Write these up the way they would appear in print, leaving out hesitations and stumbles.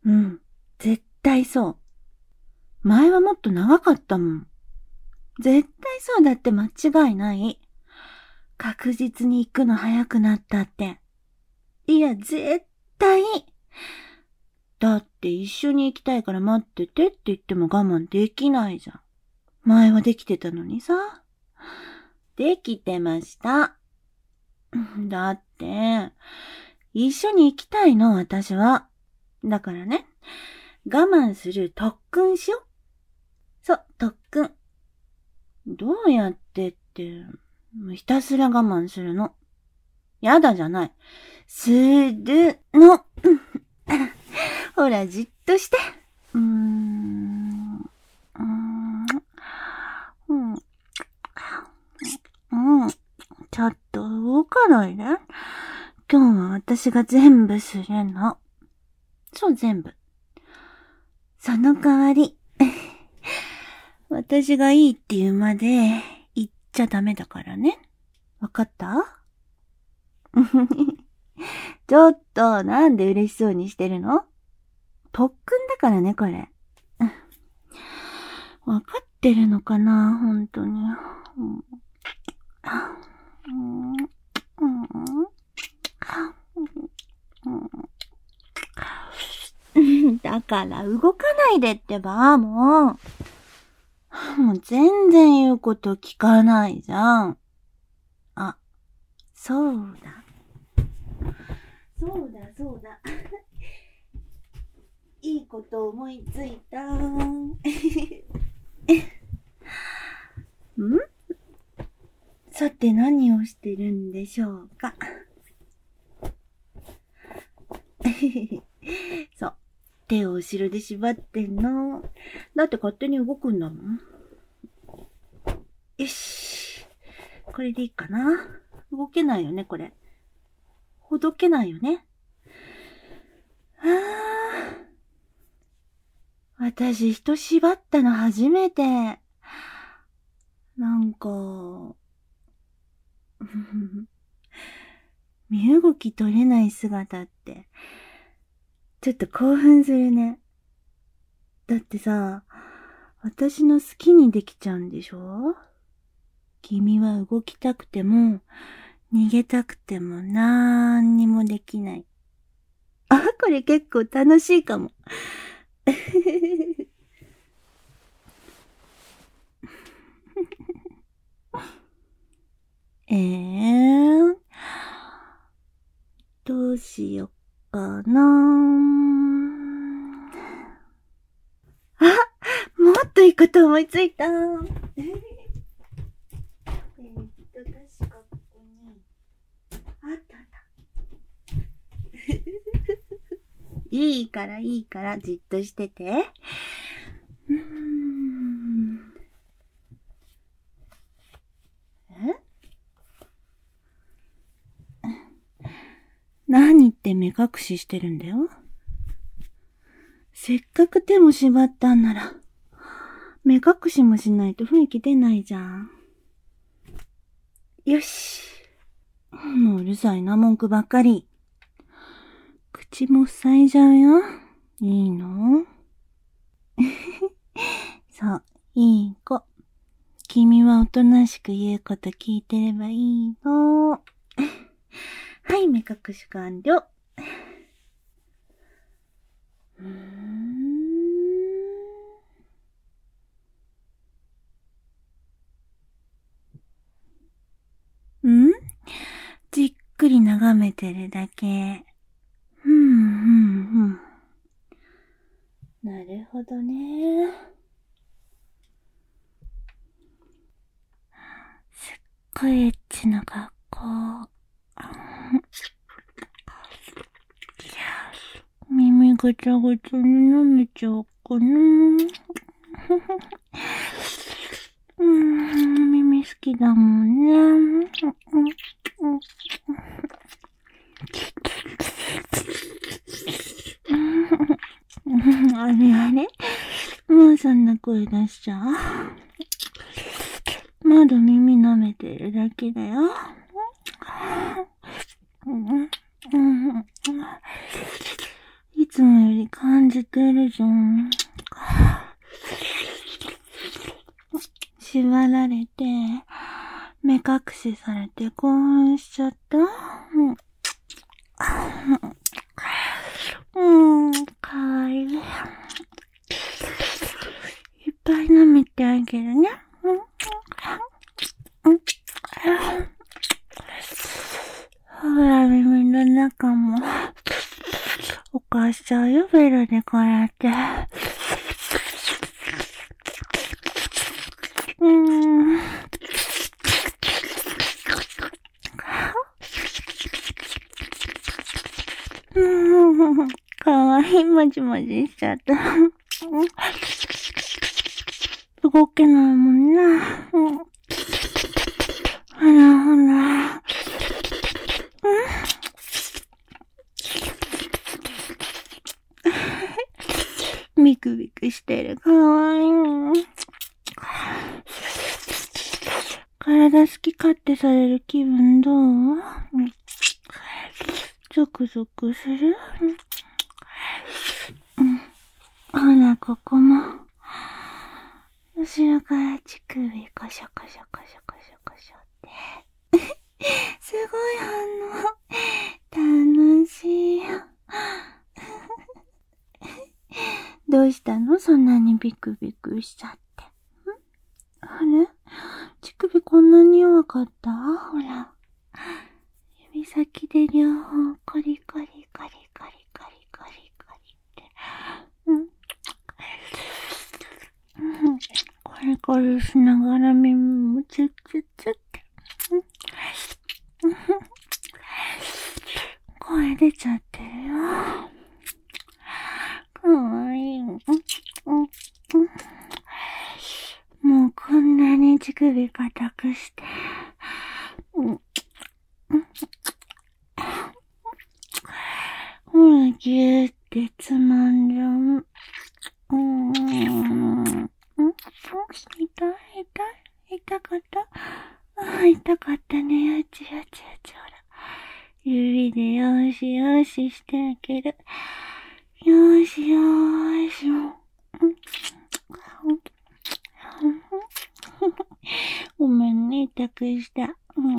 うん、絶対そう。前はもっと長かったもん。絶対そうだって間違いない。確実に行くの早くなったって。いや、絶対。だって一緒に行きたいから待っててって言っても我慢できないじゃん。前はできてたのにさ。できてました。だって、一緒に行きたいの、私は。だからね、我慢する特訓しよ。そう、特訓。どうやってって、ひたすら我慢するの。やだじゃない。するの。ほら、じっとして。うーん。ちょっと動かないで。今日は私が全部するの。そう、全部。その代わり、私がいいって言うまで言っちゃダメだからね。わかった？ちょっと、なんで嬉しそうにしてるの？特訓だからね、これ。わかってるのかな、本当に。だから動かないでってば、もう全然言うこと聞かないじゃん。あ、そうだ。そうだ。いいこと思いついた。さて何をしてるんでしょうか。そう。手を後ろで縛ってんの。だって勝手に動くんだもん。よし。これでいいかな。動けないよね、これ。ほどけないよね。私人縛ったの初めて。なんか、身動き取れない姿って、ちょっと興奮するね。だってさ、私の好きにできちゃうんでしょ？君は動きたくても、逃げたくてもなんにもできない。あ、これ結構楽しいかも。どうしよっかな。あ、もっといいこと思いついた。確かここに、あったあった。いいから、じっとしてて。何って目隠ししてるんだよ。せっかく手も縛ったんなら、目隠しもしないと雰囲気出ないじゃん。よし。もううるさいな、文句ばっかり。口も塞いじゃうよ。いいの？そう、いい子。君はおとなしく言うこと聞いてればいいの。はい、目隠し完了。じっくり眺めてるだけ。なるほどね。すっごいエッチな学校。耳ぐちゃぐちゃに舐めちゃおうかな。耳好きだもんね。あれあれ、もうそんな声出しちゃう？まだ耳舐めてるだけだよ。いつもより感じてるじゃん。縛られて、目隠しされて興奮しちゃった。かわいい。いっぱい舐めてあげるね。ほら、耳の中も、おかしちゃうよ、ベロでこうやって。かわいい、もじもじしちゃった。動けないもんな。ほらほら。ビクビクしてる。かわいい。体好き勝手される気分どう？ゾクゾクする？ほら、ここも。後ろから乳首コショコショコショコショコショって。すごい反応。楽しいよ。どうしたの？そんなにビクビクしちゃって。あれ？乳首こんなに弱かった？ほら。指先で両方コリコリコリコリコリコリコリって。コリコリしながら耳もチュッチュッチュッって。声出ちゃってるよ。かわいい。もうこんなに乳首固くして。ほら、ぎゅーってつまんじゃう。痛かった？痛かったね。よちよちよち。ほら。指でよしよししてあげる。よしよーし。ごめんね、痛くした。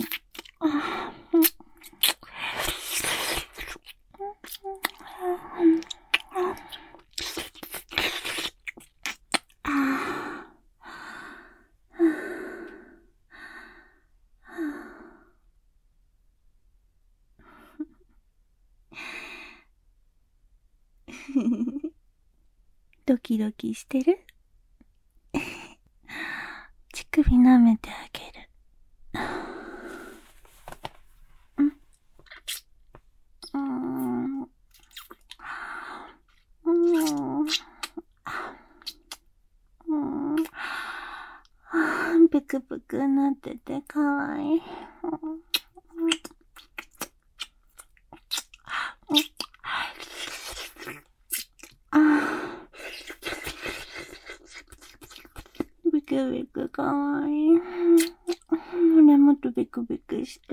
ドキドキしてる？乳首舐めてあげる。ブクブクなっててかわいい。ビクビクかわいい。胸元ビクビクして。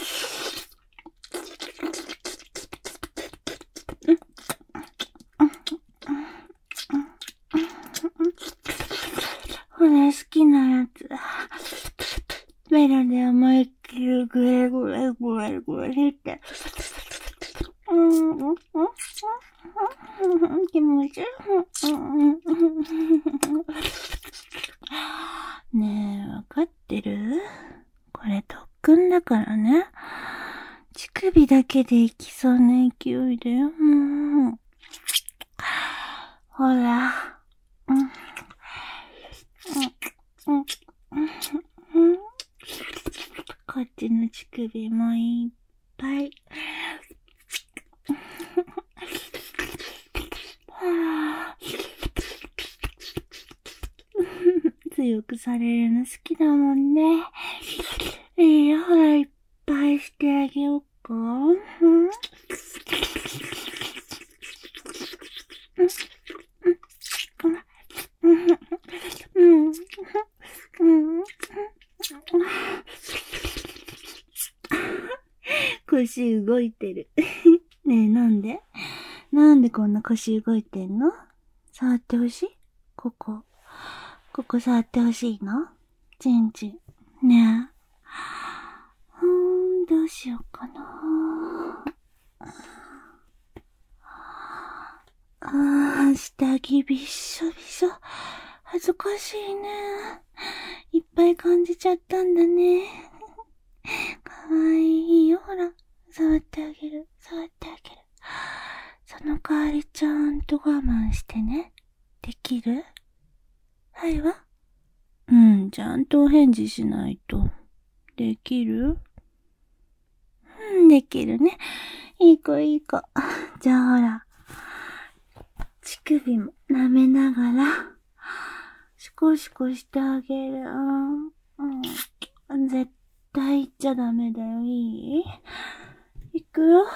ほら、好きなやつ。ベロで思いっきりグレグレグレグレって。気持ちいい。ねえ、わかってる？これ特訓だからね。乳首だけでいきそうな勢いだよ。ほら。こっちの乳首もいっぱい。強くされるの好きだもんね。いいよ、ほら、いっぱいしてあげようか。腰動いてる。ねえ、なんでなんでこんな腰動いてんの？触ってほしい？ここ触ってほしいの？ちんちん。ねえ。どうしようかな。下着びっしょびしょ。恥ずかしいね。いっぱい感じちゃったんだね。かわいいよ、ほら。触ってあげる。その代わりちゃんと我慢してね。できる？はいわ。ちゃんとお返事しないと。できる？できるね。いい子。じゃあほら。乳首も舐めながら、シコシコしてあげる。絶対言っちゃダメだよ。いい？いくよ。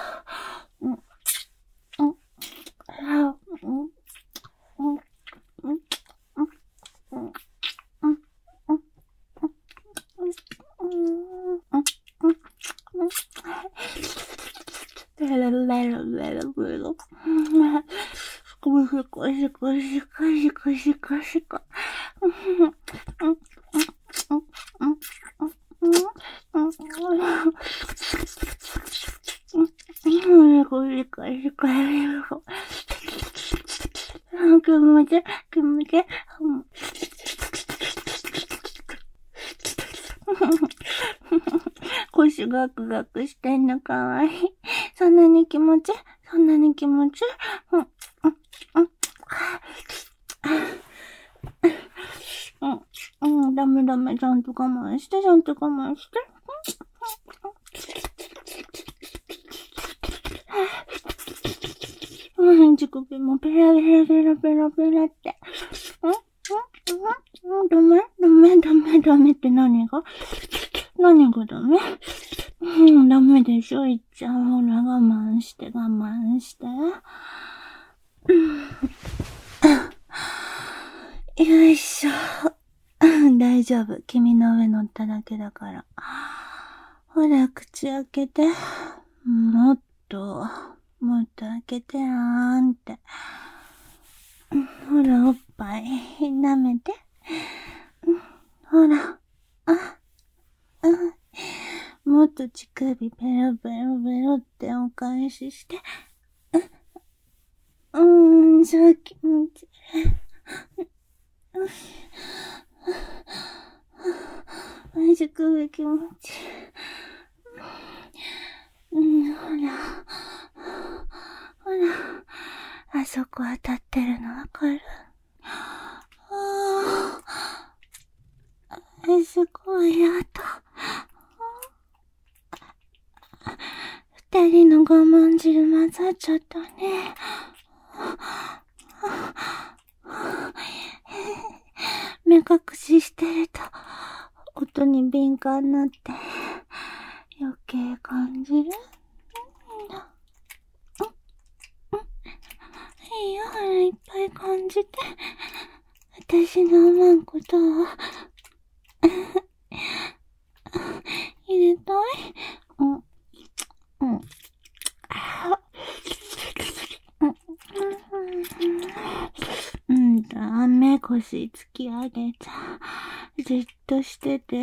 気持ち。腰ガクガクしてんのかわいい。そんなに気持ち。ダメ。ちゃんと我慢して。乳首もペラって。ダメって何がダメ？ダメでしょ、いっちゃん。ほら、我慢して。よいしょ。大丈夫。君の上乗っただけだから。ほら、口開けて。もっと開けてって。ほら、おっぱい、舐めて。ほら。もっと乳首ペロってお返しして。そう気持ちいい。乳首気持ちいい。ほら。あそこ当たってるのわかる？すごいやだ。二人の我慢汁混ざっちゃったね。目隠ししてると音に敏感になって余計感じるんだ。いいよ、ほら、いっぱい感じて。私の思うことを入れたい？ダメ、腰突き上げちゃ。じっとしてて。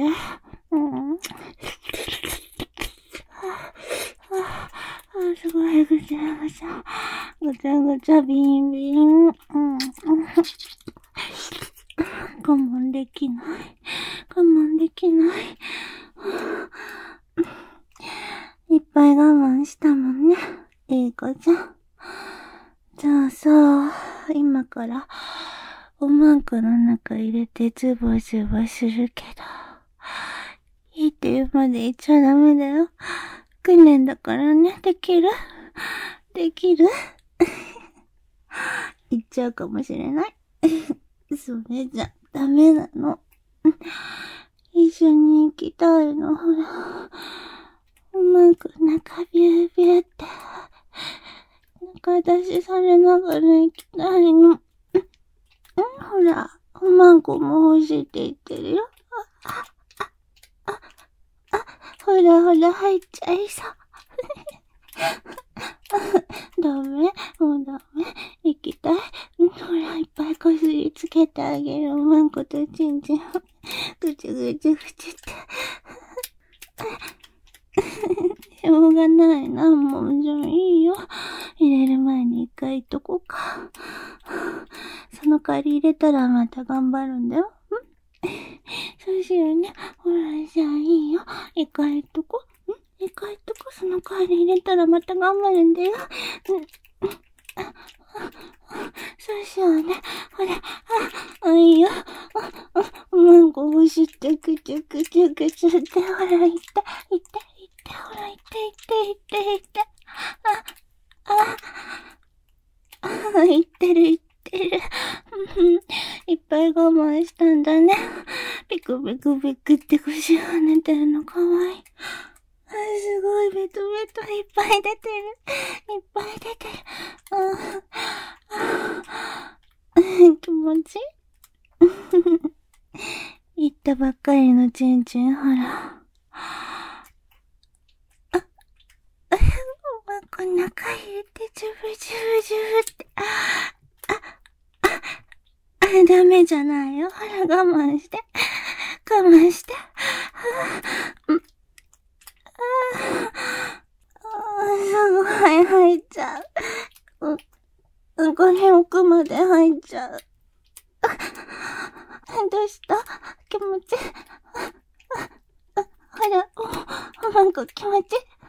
すごい、ぐちゃぐちゃ、ビン。我慢できない。いっぱい我慢したもんね。いい子ちゃん。じゃあさ、今からおまんこの中入れてズボするけど、いいって言うまで言っちゃダメだよ。訓練だからね。できる言っちゃうかもしれない。それじゃダメなの。一緒に行きたいの。ほら、おまんこ中ビューって中出しされながら行きたいの。ほら、おまんこも欲しいって言ってるよ。ほら、入っちゃいそう。 ダメ、もうダメ。行きたい。ほら、いっぱいこすりつけてあげる。マンコとチンチン。ぐちゅぐちゅぐちゅって。しょうがないな、もうじゃあいいよ。入れる前に一回言っとこうか。その代わり入れたらまた頑張るんだよ。そうしようね。ほら、じゃあいいよ。一回言っとこう。一回言っとこう。その代わり入れたらまた頑張るんだよ。そうしようね。ほら、いいよ。マンゴーしってぐちゅぐちゅぐちゅって、ほら、行って、ほら、行って。言ってる。いっぱい我慢したんだね。ピクピクピクって腰を跳ねてるのかわいい。すごいベトベトいっぱい出てる。気持ちいいったばっかりのチンチン、ほら。こんな中入れて、ジュブって。ダメじゃないよ。ほら、我慢して。すごい入っちゃう。これ奥まで入っちゃう。どうした気持ちほら、なんか気持ち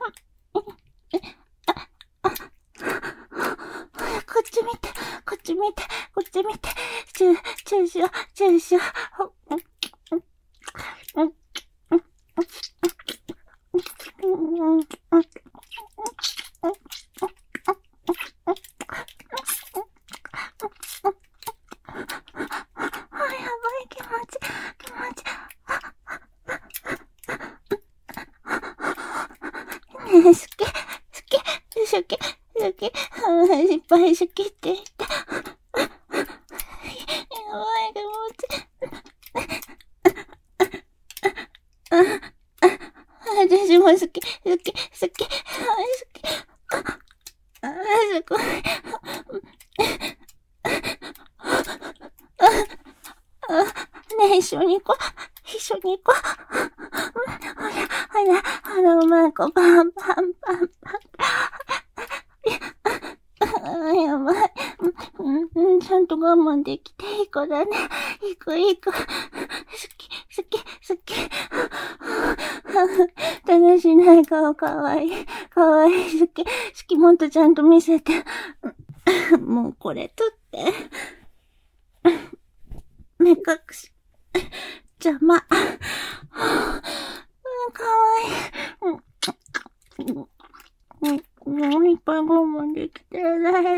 こっち見て。注射。気持ち。ねえ、好き。いっぱい好きって言って。やばい、気持ち。私も好き。すごい。ねえ、一緒に行こう。ほら、うまい子、パン。やばい。ちゃんと我慢できていい子だね。いい子。好き。だらしない顔かわいい。好き、もっとちゃんと見せて。もうこれ取って。目隠し。邪魔。かわいい。いっぱい我慢できて偉い。ほ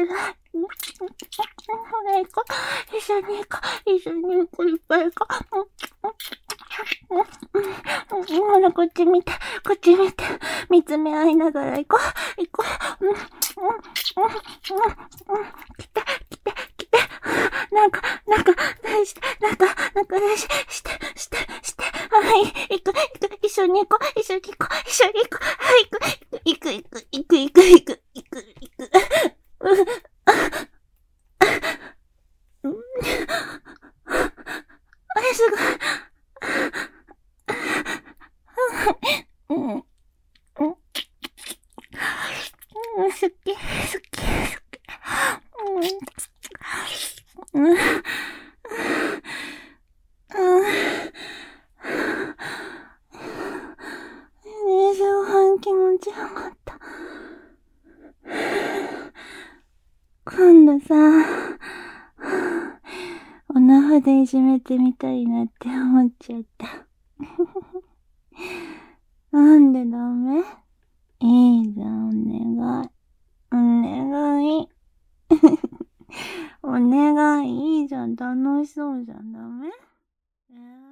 ら行こう。一緒に行こう。いっぱい行こう。ほらこっち見て。見つめ合いながら行こう。来て。なんか、大事。して。はい、行く。一緒に行こう。はい、行く。すごい。好き。気持ちよかった。今度さ、お腹でいじめてみたいなって思っちゃった。なんでダメ？いいじゃん、お願い。お願い、いいじゃん、楽しそうじゃん、ダメ？